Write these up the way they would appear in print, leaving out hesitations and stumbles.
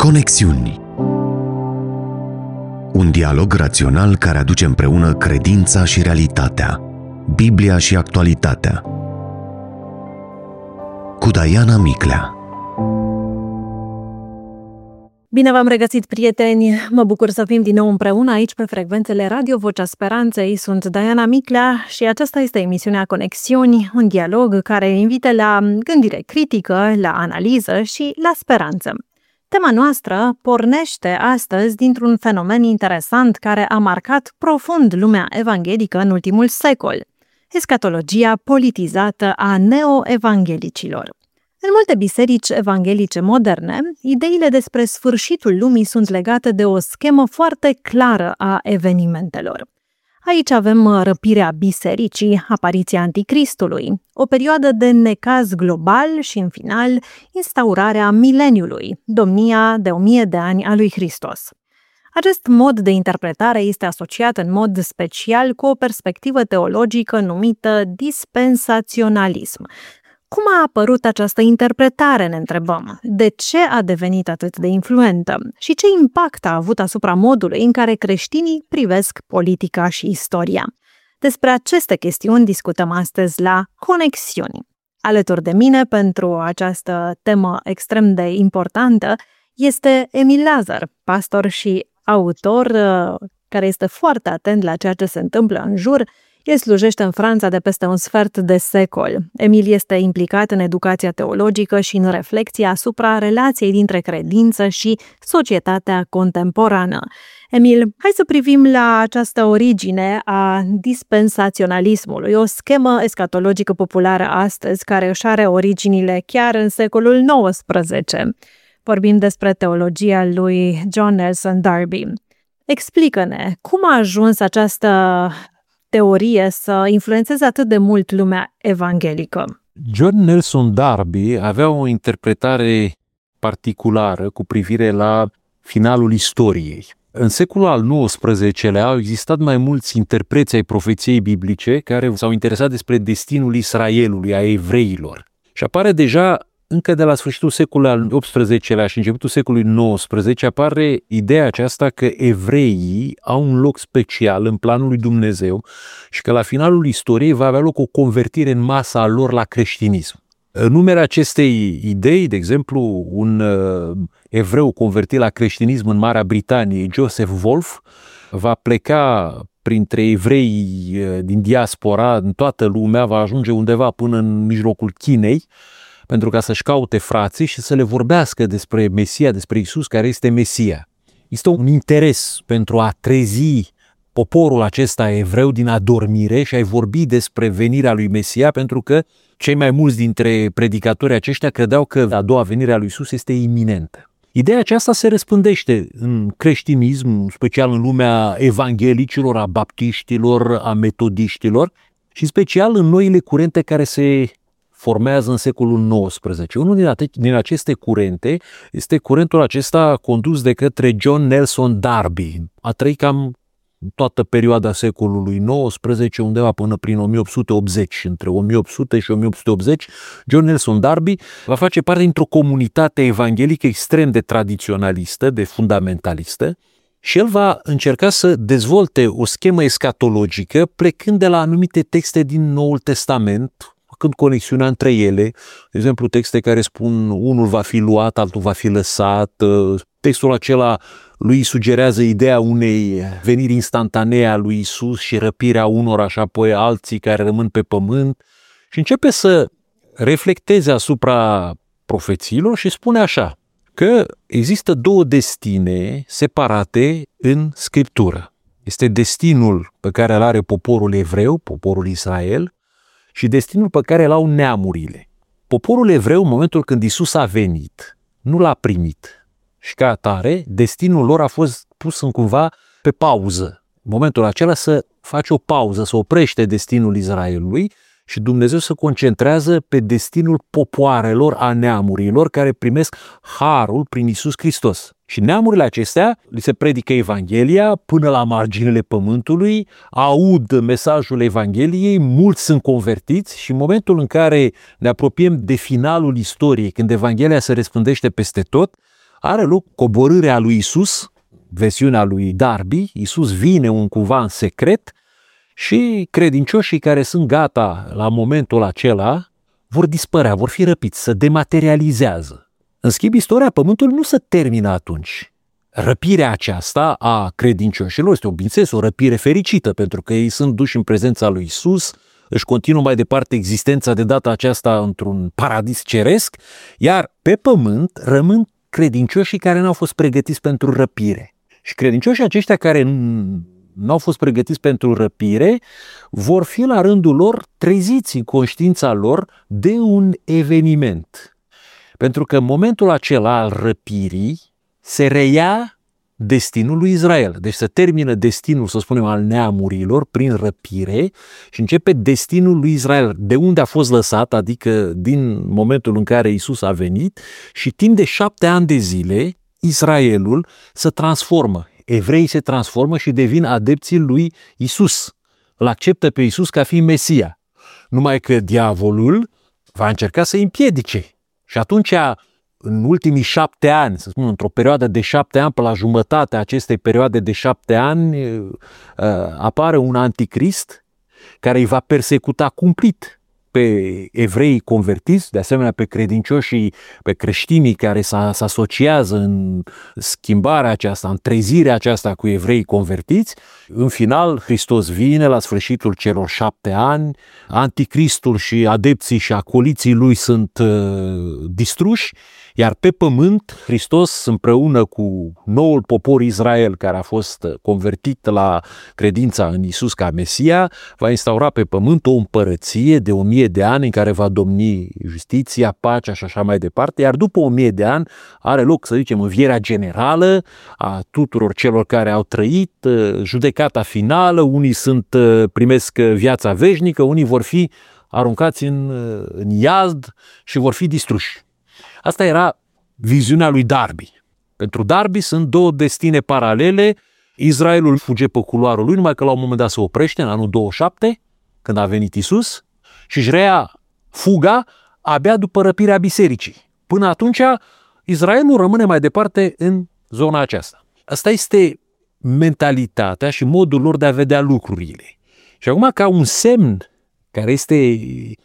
Conexiuni. Un dialog rațional care aduce împreună credința și realitatea, Biblia și actualitatea. Cu Diana Miclea. Bine v-am regăsit, prieteni! Mă bucur să fim din nou împreună aici pe frecvențele Radio Vocea Speranței. Sunt Diana Miclea și aceasta este emisiunea Conexiuni, un dialog care invită la gândire critică, la analiză și la speranță. Tema noastră pornește astăzi dintr-un fenomen interesant care a marcat profund lumea evanghelică în ultimul secol: escatologia politizată a neo-evanghelicilor. În multe biserici evanghelice moderne, ideile despre sfârșitul lumii sunt legate de o schemă foarte clară a evenimentelor. Aici avem răpirea bisericii, apariția anticristului, o perioadă de necaz global și, în final, instaurarea mileniului, domnia de 1000 de ani a lui Hristos. Acest mod de interpretare este asociat în mod special cu o perspectivă teologică numită dispensaționalism. Cum a apărut această interpretare, ne întrebăm? De ce a devenit atât de influentă? Și ce impact a avut asupra modului în care creștinii privesc politica și istoria? Despre aceste chestiuni discutăm astăzi la Conexiuni. Alături de mine, pentru această temă extrem de importantă, este Emil Lazar, pastor și autor care este foarte atent la ceea ce se întâmplă în jur. El slujește în Franța de peste un sfert de secol. Emil este implicat în educația teologică și în reflexia asupra relației dintre credință și societatea contemporană. Emil, hai să privim la această origine a dispensaționalismului, o schemă escatologică populară astăzi care își are originile chiar în secolul XIX. Vorbim despre teologia lui John Nelson Darby. Explică-ne, cum a ajuns această teorie să influențeze atât de mult lumea evanghelică? John Nelson Darby avea o interpretare particulară cu privire la finalul istoriei. În secolul al XIX-lea au existat mai mulți interpreți ai profeției biblice care s-au interesat despre destinul Israelului, a evreilor. Și apare deja încă de la sfârșitul secolului al XVIII-lea și începutul secolului XIX apare ideea aceasta că evreii au un loc special în planul lui Dumnezeu și că la finalul istoriei va avea loc o convertire în masa lor la creștinism. În numele acestei idei, de exemplu, un evreu convertit la creștinism în Marea Britanie, Joseph Wolf, va pleca printre evrei din diaspora, în toată lumea, va ajunge undeva până în mijlocul Chinei, pentru ca să-și caute frații și să le vorbească despre Mesia, despre Iisus, care este Mesia. Este un interes pentru a trezi poporul acesta evreu din adormire și a-i vorbi despre venirea lui Mesia, pentru că cei mai mulți dintre predicatorii aceștia credeau că a doua venire a lui Iisus este iminentă. Ideea aceasta se răspândește în creștinism, special în lumea evanghelicilor, a baptiștilor, a metodiștilor și special în noile curente care se formează în secolul XIX. Unul din aceste curente este curentul acesta condus de către John Nelson Darby. A trăit cam toată perioada secolului XIX, undeva până prin 1880. Între 1800 și 1880, John Nelson Darby va face parte dintr-o comunitate evanghelică extrem de tradiționalistă, de fundamentalistă, și el va încerca să dezvolte o schemă escatologică plecând de la anumite texte din Noul Testament, când conexiunea între ele, de exemplu texte care spun unul va fi luat, altul va fi lăsat, textul acela lui sugerează ideea unei veniri instantanee a lui Isus și răpirea unora și apoi alții care rămân pe pământ și începe să reflecteze asupra profețiilor și spune așa, că există două destine separate în Scriptură. Este destinul pe care îl are poporul evreu, poporul Israel, și destinul pe care îl au neamurile. Poporul evreu, în momentul când Iisus a venit, nu l-a primit. Și ca atare, destinul lor a fost pus cumva pe pauză. În momentul acela să face o pauză, să oprește destinul Israelului și Dumnezeu se concentrează pe destinul popoarelor, a neamurilor care primesc harul prin Iisus Hristos. Și neamurile acestea li se predică Evanghelia până la marginile pământului, aud mesajul Evangheliei, mulți sunt convertiți și în momentul în care ne apropiem de finalul istoriei, când Evanghelia se răspândește peste tot, are loc coborârea lui Isus, versiunea lui Darby. Isus vine cumva în secret și credincioșii care sunt gata la momentul acela vor dispărea, vor fi răpiți, se dematerializează. În schimb, istoria Pământului nu se termină atunci. Răpirea aceasta a credincioșilor este, bineînțeles, o răpire fericită, pentru că ei sunt duși în prezența lui Isus, își continuă mai departe existența de data aceasta într-un paradis ceresc, iar pe pământ rămân credincioșii care n-au fost pregătiți pentru răpire. Și credincioșii aceștia care n-au fost pregătiți pentru răpire vor fi la rândul lor treziți în conștiința lor de un eveniment. Pentru că în momentul acela al răpirii se reia destinul lui Israel. Deci se termină destinul, să spunem, al neamurilor prin răpire și începe destinul lui Israel, de unde a fost lăsat, adică din momentul în care Isus a venit, și timp de 7 ani de zile Israelul se transformă. Evreii se transformă și devin adepții lui Isus. Îl acceptă pe Isus ca fiind Mesia. Numai că diavolul va încerca să îi împiedice. Și atunci, în ultimii 7 ani, să spun, într-o perioadă de 7 ani, pe la jumătatea acestei perioade de 7 ani, apare un anticrist care îi va persecuta cumplit pe evreii convertiți, de asemenea pe credincioșii, pe creștinii care se asociază în schimbarea aceasta, în trezirea aceasta cu evreii convertiți. În final, Hristos vine la sfârșitul celor 7 ani, anticristul și adepții și acoliții lui sunt distruși, iar pe pământ Hristos împreună cu noul popor Israel care a fost convertit la credința în Isus ca Mesia, va instaura pe pământ o împărăție de 1000 de ani în care va domni justiția, pacea și așa mai departe, iar după 1000 de ani are loc, să zicem, învierea generală a tuturor celor care au trăit, judecata finală, unii primesc viața veșnică, unii vor fi aruncați în iad și vor fi distruși. Asta era viziunea lui Darby. Pentru Darby sunt 2 destine paralele. Israelul fuge pe culoarul lui, numai că la un moment dat se oprește, în anul 27, când a venit Isus, și își reia fuga abia după răpirea bisericii. Până atunci, Israelul rămâne mai departe în zona aceasta. Asta este mentalitatea și modul lor de a vedea lucrurile. Și acum, ca un semn care este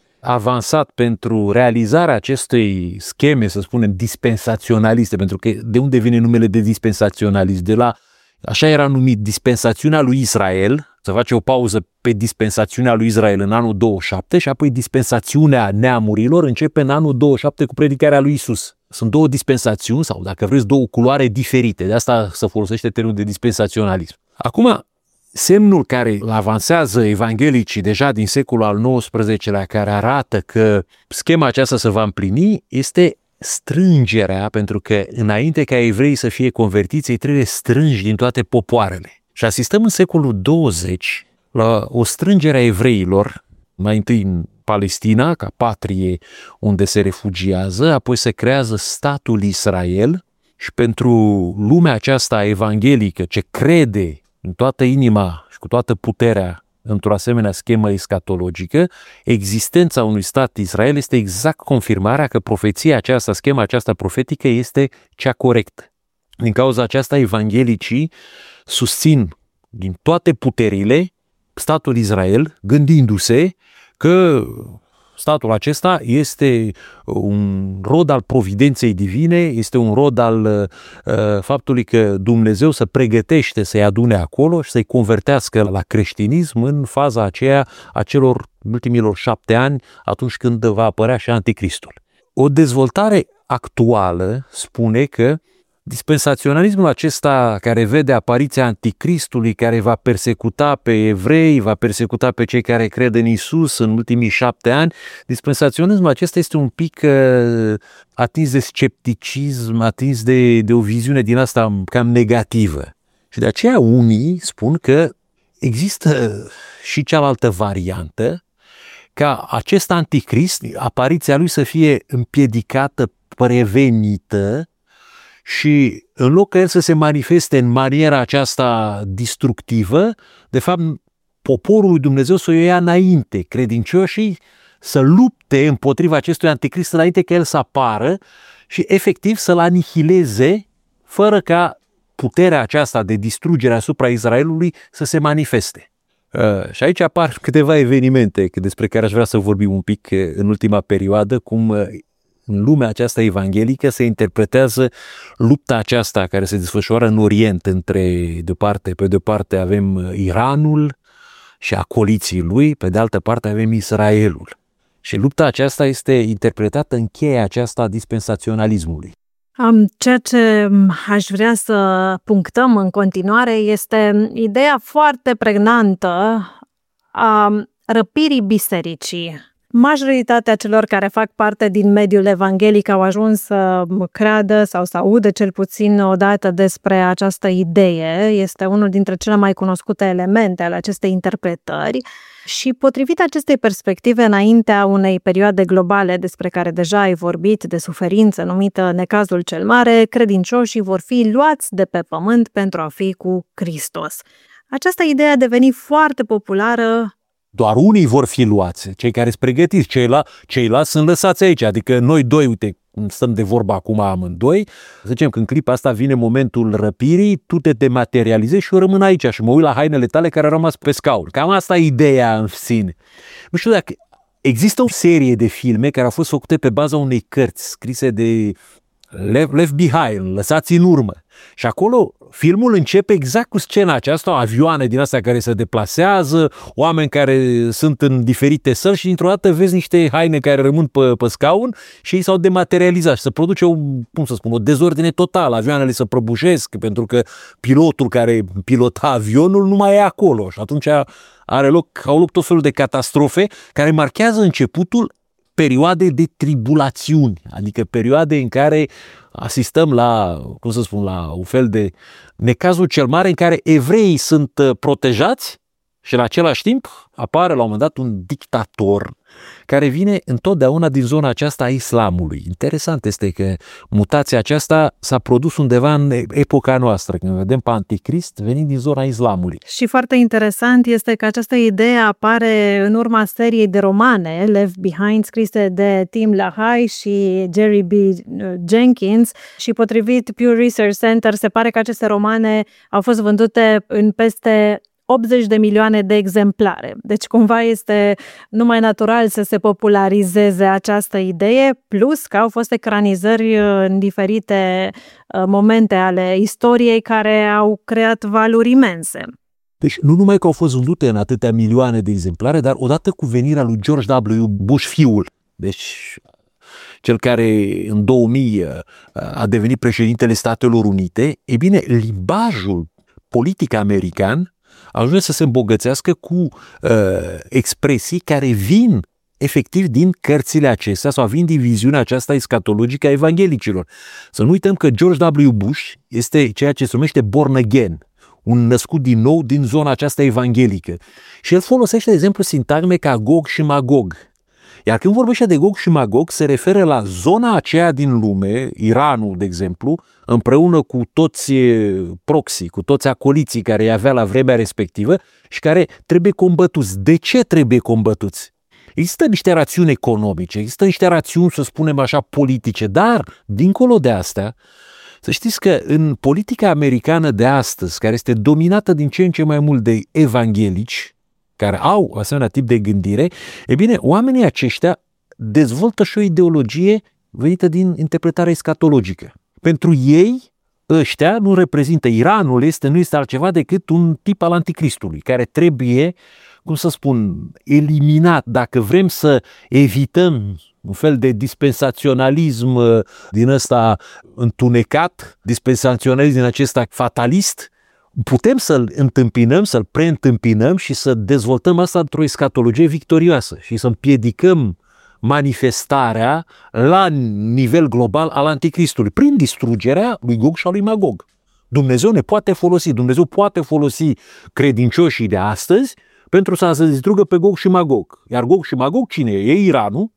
avansat pentru realizarea acestei scheme, să spunem, dispensaționaliste, pentru că de unde vine numele de dispensaționalist? De la, așa era numit, dispensațiunea lui Israel, se face o pauză pe dispensațiunea lui Israel în anul 27 și apoi dispensațiunea neamurilor începe în anul 27 cu predicarea lui Isus. Sunt 2 dispensațiuni sau, dacă vreți, 2 culoare diferite, de asta se folosește termenul de dispensaționalism. Acum, semnul care îl avansează evanghelicii deja din secolul al XIX-lea, care arată că schema aceasta se va împlini, este strângerea, pentru că înainte ca evreii să fie convertiți, ei trebuie strângi din toate popoarele. Și asistăm în secolul 20 la o strângere a evreilor, mai întâi în Palestina, ca patrie unde se refugiază, apoi se creează statul Israel și pentru lumea aceasta evanghelică ce crede în toată inima și cu toată puterea într-o asemenea schemă escatologică, existența unui stat Israel este exact confirmarea că profeția aceasta, schema aceasta profetică este cea corectă. Din cauza aceasta, evanghelicii susțin din toate puterile statul Israel, gândindu-se că statul acesta este un rod al providenței divine, este un rod al faptului că Dumnezeu se pregătește să-i adune acolo și să-i convertească la creștinism în faza aceea a celor ultimilor 7 ani, atunci când va apărea și Anticristul. O dezvoltare actuală spune că dispensaționalismul acesta care vede apariția Anticristului, care va persecuta pe evrei, va persecuta pe cei care cred în Isus în ultimii 7 ani, dispensaționalismul acesta este un pic atins de scepticism, atins de o viziune din asta cam negativă. Și de aceea unii spun că există și cealaltă variantă, ca acest Anticrist, apariția lui să fie împiedicată, prevenită, și în loc ca el să se manifeste în maniera aceasta distructivă, de fapt, poporul lui Dumnezeu să o ia înainte, credincioșii să lupte împotriva acestui anticrist înainte ca el să apară și efectiv să-l anihileze fără ca puterea aceasta de distrugere asupra Israelului să se manifeste. Și aici apar câteva evenimente despre care aș vrea să vorbim un pic în ultima perioadă, cum în lumea aceasta evanghelică se interpretează lupta aceasta care se desfășoară în Orient între, pe de-o parte avem Iranul și acoliții lui, pe de altă parte avem Israelul. Și lupta aceasta este interpretată în cheia aceasta a dispensaționalismului. Ceea ce aș vrea să punctăm în continuare este ideea foarte pregnantă a răpirii bisericii. Majoritatea celor care fac parte din mediul evanghelic au ajuns să creadă sau să audă cel puțin odată despre această idee. Este unul dintre cele mai cunoscute elemente ale acestei interpretări și potrivit acestei perspective, înaintea unei perioade globale despre care deja ai vorbit, de suferință numită necazul cel mare, credincioșii vor fi luați de pe pământ pentru a fi cu Hristos. Această idee a devenit foarte populară. Doar unii vor fi luați, cei care sunt pregătiți, ceilalți sunt lăsați aici. Adică noi doi, uite, stăm de vorba acum amândoi, să zicem că în clipa asta vine momentul răpirii, tu te dematerializezi și eu rămân aici și mă uit la hainele tale care au rămas pe scaun. Cam asta e ideea în sine. Nu știu dacă există o serie de filme care au fost făcute pe baza unei cărți scrise de Left Behind, lăsați în urmă. Și acolo filmul începe exact cu scena aceasta, avioane din astea care se deplasează, oameni care sunt în diferite săli și dintr-o dată vezi niște haine care rămân pe scaun și ei s-au dematerializat și se produce o dezordine totală. Avioanele se prăbușesc pentru că pilotul care pilota avionul nu mai e acolo și atunci au loc tot felul de catastrofe care marchează începutul perioade de tribulațiuni, adică perioade în care asistăm la un fel de necazul cel mare în care evreii sunt protejați și în același timp apare la un moment dat un dictator care vine întotdeauna din zona aceasta a islamului. Interesant este că mutația aceasta s-a produs undeva în epoca noastră, când vedem pe Anticrist venind din zona islamului. Și foarte interesant este că această idee apare în urma seriei de romane Left Behind, scrise de Tim LaHaye și Jerry B. Jenkins și potrivit Pew Research Center se pare că aceste romane au fost vândute în peste 80 de milioane de exemplare. Deci cumva este numai natural să se popularizeze această idee, plus că au fost ecranizări în diferite momente ale istoriei care au creat valuri imense. Deci nu numai că au fost vândute în atâtea milioane de exemplare, dar odată cu venirea lui George W. Bush fiul, deci cel care în 2000 a devenit președintele Statelor Unite, e bine, limbajul politic american ajunge să se îmbogățească cu expresii care vin efectiv din cărțile acestea sau vin din viziunea aceasta escatologică a evanghelicilor. Să nu uităm că George W. Bush este ceea ce se numește born again, un născut din nou din zona aceasta evanghelică. Și el folosește, de exemplu, sintagme ca Gog și Magog. Iar când vorbește de Gog și Magog, se referă la zona aceea din lume, Iranul, de exemplu, împreună cu toți proxy, cu toți acoliții care îi avea la vremea respectivă și care trebuie combătuți. De ce trebuie combătuți? Există niște rațiuni economice, există niște rațiuni, să spunem așa, politice, dar, dincolo de astea, să știți că în politica americană de astăzi, care este dominată din ce în ce mai mult de evanghelici, care au asemenea tip de gândire, e bine, oamenii aceștia dezvoltă și o ideologie venită din interpretarea escatologică. Pentru ei, ăștia nu reprezintă, Iranul nu este altceva decât un tip al anticristului, care trebuie, eliminat. Dacă vrem să evităm un fel de dispensaționalism din ăsta întunecat, dispensaționalism din acesta fatalist, putem să-l întâmpinăm, să-l preîntâmpinăm și să dezvoltăm asta într-o escatologie victorioasă și să împiedicăm manifestarea la nivel global al anticristului prin distrugerea lui Gog și a lui Magog. Dumnezeu poate folosi credincioșii de astăzi pentru să se distrugă pe Gog și Magog. Iar Gog și Magog cine e? E Iranul,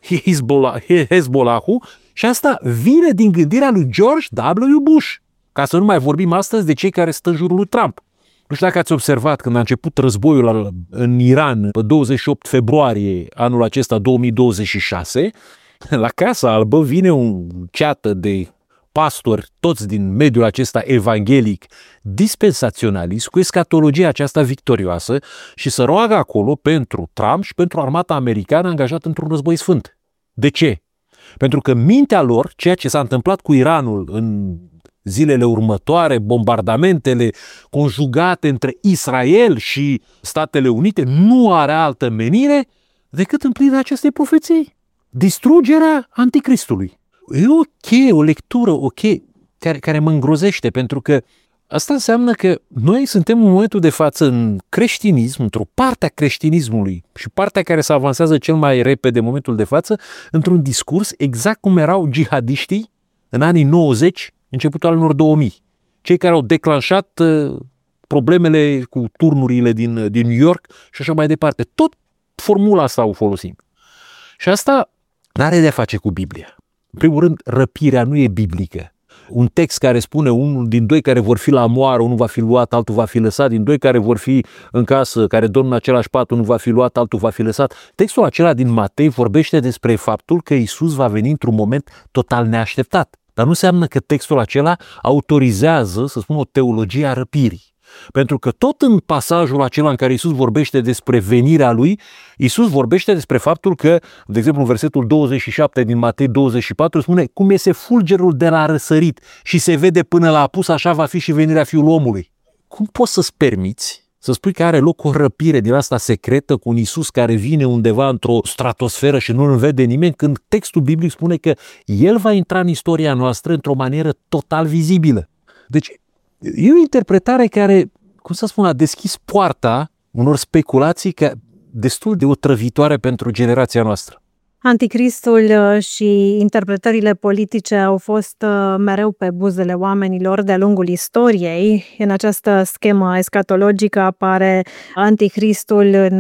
e Hezbollah-ul și asta vine din gândirea lui George W. Bush. Ca să nu mai vorbim astăzi de cei care stă în jurul lui Trump. Nu știu dacă ați observat când a început războiul în Iran pe 28 februarie anul acesta 2026, la Casa Albă vine un ceată de pastori, toți din mediul acesta evanghelic, dispensaționalist, cu escatologia aceasta victorioasă și să roagă acolo pentru Trump și pentru armata americană angajată într-un război sfânt. De ce? Pentru că în mintea lor, ceea ce s-a întâmplat cu Iranul în zilele următoare, bombardamentele conjugate între Israel și Statele Unite, nu are altă menire decât împlinirea acestei profeții. Distrugerea anticristului. E o lectură care mă îngrozește, pentru că asta înseamnă că noi suntem în momentul de față în creștinism, într-o parte a creștinismului și partea care se avansează cel mai repede în momentul de față, într-un discurs exact cum erau jihadiștii în anii 90, începutul anilor 2000. Cei care au declanșat problemele cu turnurile din New York și așa mai departe. Tot formula asta o folosim. Și asta n-are de-a face cu Biblia. În primul rând, răpirea nu e biblică. Un text care spune unul din doi care vor fi la moară, unul va fi luat, altul va fi lăsat, din doi care vor fi în casă, care dorm în același pat, unul va fi luat, altul va fi lăsat. Textul acela din Matei vorbește despre faptul că Iisus va veni într-un moment total neașteptat. Dar nu înseamnă că textul acela autorizează, să spun, o teologie a răpirii. Pentru că tot în pasajul acela în care Iisus vorbește despre venirea lui, Iisus vorbește despre faptul că, de exemplu, în versetul 27 din Matei 24 spune: cum iese fulgerul de la răsărit și se vede până la apus, așa va fi și venirea Fiului Omului. Cum poți să-ți permiți să spui că are loc o răpire din asta secretă cu un Iisus care vine undeva într-o stratosferă și nu îl vede nimeni, când textul biblic spune că El va intra în istoria noastră într-o manieră total vizibilă? Deci, e o interpretare care, cum să spun, a deschis poarta unor speculații destul de otrăvitoare pentru generația noastră. Anticristul și interpretările politice au fost mereu pe buzele oamenilor de-a lungul istoriei. În această schemă escatologică apare Anticristul în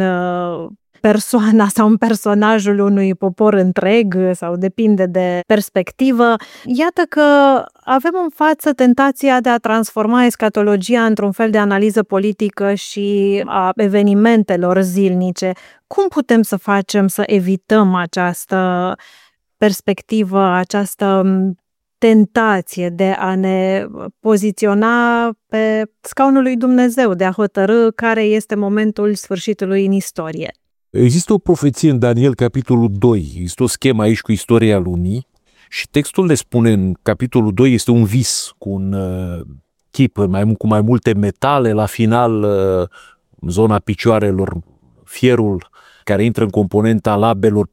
persoana sau în personajul unui popor întreg sau depinde de perspectivă. Iată că avem în față tentația de a transforma escatologia într-un fel de analiză politică și a evenimentelor zilnice. Cum putem să facem să evităm această perspectivă, această tentație de a ne poziționa pe scaunul lui Dumnezeu, de a hotărî care este momentul sfârșitului în istorie? Există o profeție în Daniel, capitolul 2. Există o schemă aici cu istoria lumii și textul le spune în capitolul 2, este un vis cu un chip cu mai multe metale, la final în zona picioarelor, fierul care intră în componența labelor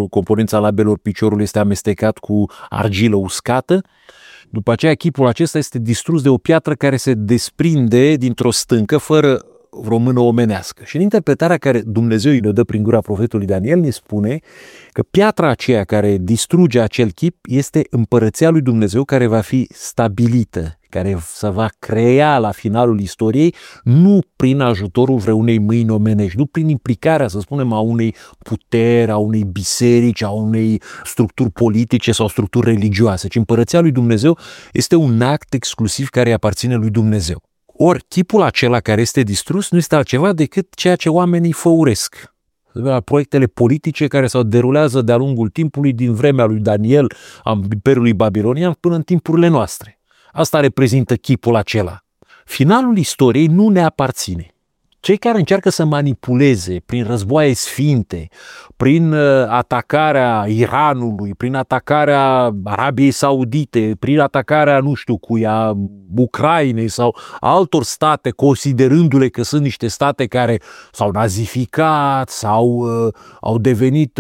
piciorului este amestecat cu argilă uscată. După aceea chipul acesta este distrus de o piatră care se desprinde dintr-o stâncă fără vreo mână omenească. Și în interpretarea care Dumnezeu îi dă prin gura profetului Daniel ne spune că piatra aceea care distruge acel chip este împărăția lui Dumnezeu care va fi stabilită, care se va crea la finalul istoriei, nu prin ajutorul vreunei mâini omenești, nu prin implicarea, să spunem, a unei puteri, a unei biserici, a unei structuri politice sau structuri religioase, ci împărăția lui Dumnezeu este un act exclusiv care îi aparține lui Dumnezeu. Ori chipul acela care este distrus nu este altceva decât ceea ce oamenii făuresc. Proiectele politice care se derulează de-a lungul timpului, din vremea lui Daniel, a Imperiului Babilonian, până în timpurile noastre. Asta reprezintă chipul acela. Finalul istoriei nu ne aparține. Cei care încearcă să manipuleze prin războaie sfinte, prin atacarea Iranului, prin atacarea Arabiei Saudite, prin atacarea, nu știu cuia, Ucrainei sau altor state, considerându-le că sunt niște state care s-au nazificat sau au devenit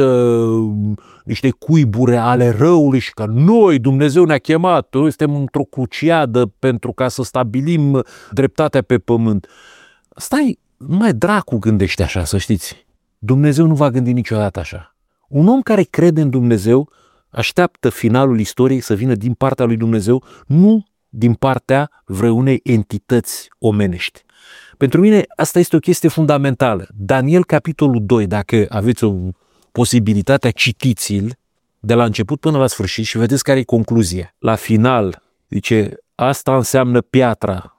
niște cuibure ale răului și că noi, Dumnezeu ne-a chemat, noi suntem într-o cruciadă pentru ca să stabilim dreptatea pe pământ. Stai, numai dracu gândește așa, să știți. Dumnezeu nu va gândi niciodată așa. Un om care crede în Dumnezeu așteaptă finalul istoriei să vină din partea lui Dumnezeu, nu din partea vreunei entități omenești. Pentru mine asta este o chestie fundamentală. Daniel, capitolul 2, dacă aveți o posibilitate, citiți-l de la început până la sfârșit și vedeți care e concluzia. La final, zice, asta înseamnă piatra,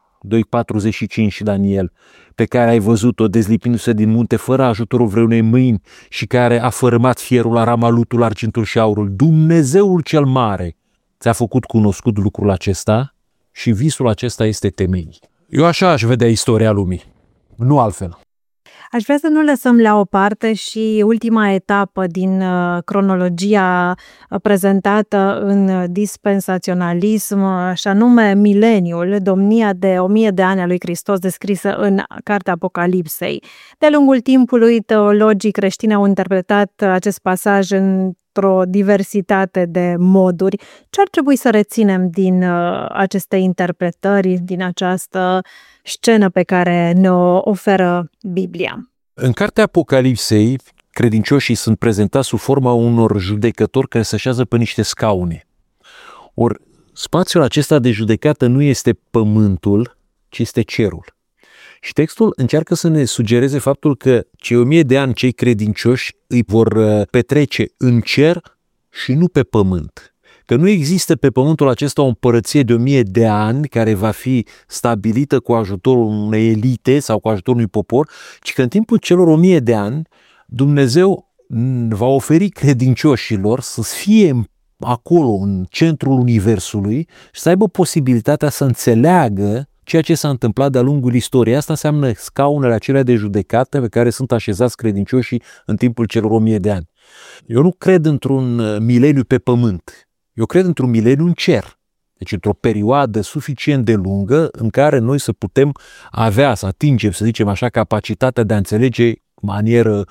2:45 Daniel, pe care ai văzut-o dezlipindu-se din munte fără ajutorul vreunei mâini și care a fărâmat fierul, aramalutul, argintul și aurul. Dumnezeul cel mare ți-a făcut cunoscut lucrul acesta și visul acesta este temei. Eu așa aș vedea istoria lumii, nu altfel. Aș vrea să nu lăsăm la o parte și ultima etapă din cronologia prezentată în dispensaționalism, și anume mileniul, domnia de 1000 de ani a lui Hristos descrisă în Cartea Apocalipsei. De-a lungul timpului, teologii creștini au interpretat acest pasaj într-o diversitate de moduri. Ce ar trebui să reținem din aceste interpretări, din această scenă pe care ne-o oferă Biblia? În Cartea Apocalipsei, credincioșii sunt prezentați sub forma unor judecători care se așează pe niște scaune. Ori spațiul acesta de judecată nu este pământul, ci este cerul. Și textul încearcă să ne sugereze faptul că cei 1000 de ani, cei credincioși, îi vor petrece în cer și nu pe pământ. Că nu există pe pământul acesta o împărăție de 1000 de ani care va fi stabilită cu ajutorul unei elite sau cu ajutorul unui popor, ci că în timpul celor 1000 de ani Dumnezeu va oferi credincioșilor să fie acolo, în centrul universului, și să aibă posibilitatea să înțeleagă ceea ce s-a întâmplat de-a lungul istoriei. Asta înseamnă scaunele acelea de judecată pe care sunt așezați credincioșii în timpul celor 1000 de ani. Eu nu cred într-un mileniu pe pământ. Eu cred într-un mileniu în cer. Deci într-o perioadă suficient de lungă în care noi să putem avea, să atingem, să zicem așa, capacitatea de a înțelege în manieră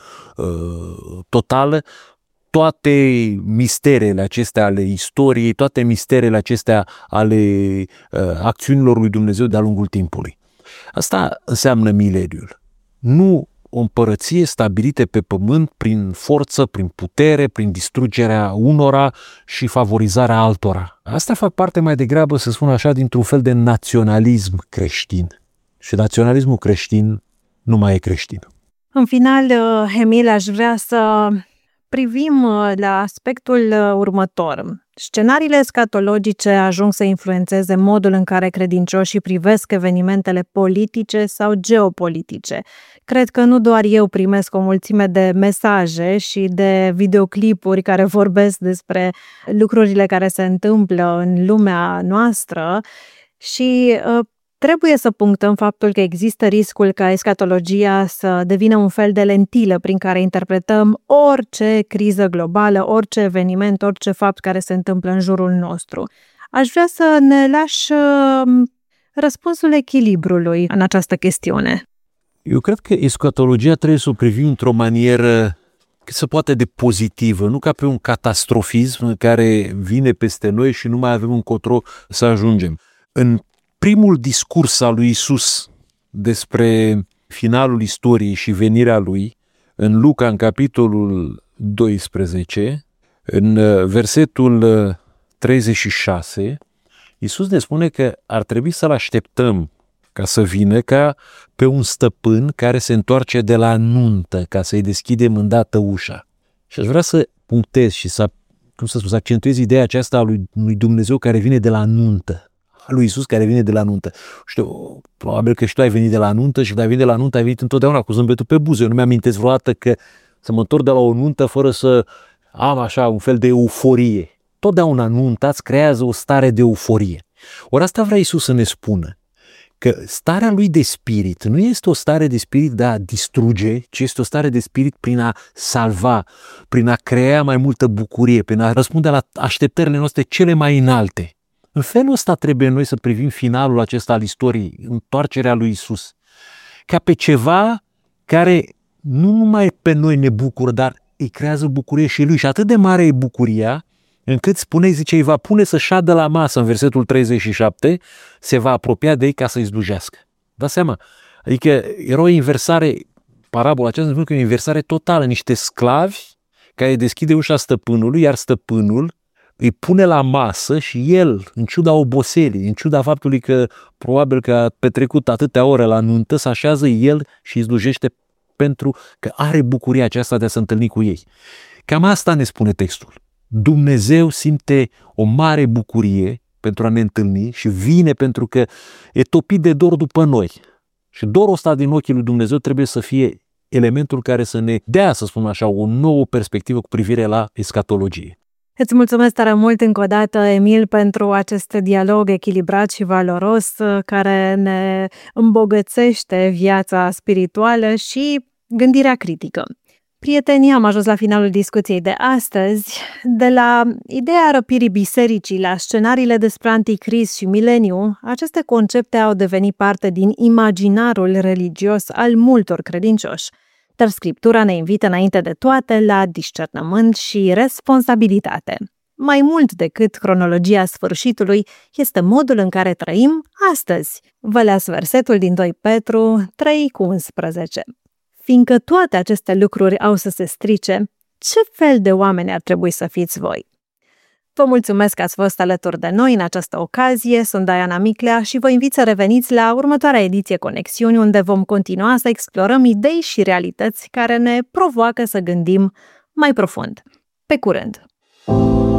totală toate misterele acestea ale istoriei, toate misterele acestea ale acțiunilor lui Dumnezeu de-a lungul timpului. Asta înseamnă mileniul. Nu o împărăție stabilită pe pământ prin forță, prin putere, prin distrugerea unora și favorizarea altora. Asta fac parte mai degrabă, să spun așa, dintr-un fel de naționalism creștin. Și naționalismul creștin nu mai e creștin. În final, Emil, aș vrea să privim la aspectul următor. Scenariile escatologice ajung să influențeze modul în care credincioșii privesc evenimentele politice sau geopolitice. Cred că nu doar eu primesc o mulțime de mesaje și de videoclipuri care vorbesc despre lucrurile care se întâmplă în lumea noastră și trebuie să punctăm faptul că există riscul ca escatologia să devină un fel de lentilă prin care interpretăm orice criză globală, orice eveniment, orice fapt care se întâmplă în jurul nostru. Aș vrea să ne lași răspunsul echilibrului în această chestiune. Eu cred că escatologia trebuie să o privim într-o manieră cât se poate de pozitivă, nu ca pe un catastrofism care vine peste noi și nu mai avem încotro să ajungem. În primul discurs al lui Iisus despre finalul istoriei și venirea lui, în Luca, în capitolul 12, în versetul 36, Iisus ne spune că ar trebui să-L așteptăm ca să vină ca pe un stăpân care se întoarce de la nuntă, ca să-i deschidem îndată ușa. Și aș vrea să punctez și să accentuez ideea aceasta a lui Dumnezeu care vine de la nuntă. Lui Iisus care vine de la nuntă. Știu, probabil că și tu ai venit de la nuntă și când ai venit de la nuntă ai venit întotdeauna cu zâmbetul pe buze. Eu nu mi-amintesc vreodată că să mă întorc de la o nuntă fără să am așa un fel de euforie. Totdeauna nunta îți creează o stare de euforie. Ori asta vrea Iisus să ne spună, că starea lui de spirit nu este o stare de spirit de a distruge, ci este o stare de spirit prin a salva, prin a crea mai multă bucurie, prin a răspunde la așteptările noastre cele mai înalte. În felul ăsta trebuie noi să privim finalul acesta al istoriei, întoarcerea lui Iisus, ca pe ceva care nu numai pe noi ne bucură, dar îi creează bucurie și lui. Și atât de mare e bucuria, încât spune, zice, îi va pune să șadă la masă în versetul 37, se va apropia de ei ca să-i slujească. Dați seama? Adică era o inversare, parabola aceasta înseamnă că e o inversare totală, niște sclavi care deschide ușa stăpânului, iar stăpânul îi pune la masă și el, în ciuda oboselii, în ciuda faptului că probabil că a petrecut atâtea ore la nuntă, se așează el și îi slujește pentru că are bucuria aceasta de a se întâlni cu ei. Cam asta ne spune textul. Dumnezeu simte o mare bucurie pentru a ne întâlni și vine pentru că e topit de dor după noi. Și dorul ăsta din ochii lui Dumnezeu trebuie să fie elementul care să ne dea, să spun așa, o nouă perspectivă cu privire la escatologie. Îți mulțumesc tare mult încă o dată, Emil, pentru acest dialog echilibrat și valoros care ne îmbogățește viața spirituală și gândirea critică. Prieteni, am ajuns la finalul discuției de astăzi. De la ideea răpirii bisericii la scenariile despre anticrist și mileniu, aceste concepte au devenit parte din imaginarul religios al multor credincioși. Dar Scriptura ne invită înainte de toate la discernământ și responsabilitate. Mai mult decât cronologia sfârșitului, este modul în care trăim astăzi. Vă las versetul din 2 Petru 3:11. Fiindcă toate aceste lucruri au să se strice, ce fel de oameni ar trebui să fiți voi? Vă mulțumesc că ați fost alături de noi în această ocazie, sunt Diana Miclea și vă invit să reveniți la următoarea ediție Conexiuni, unde vom continua să explorăm idei și realități care ne provoacă să gândim mai profund. Pe curând!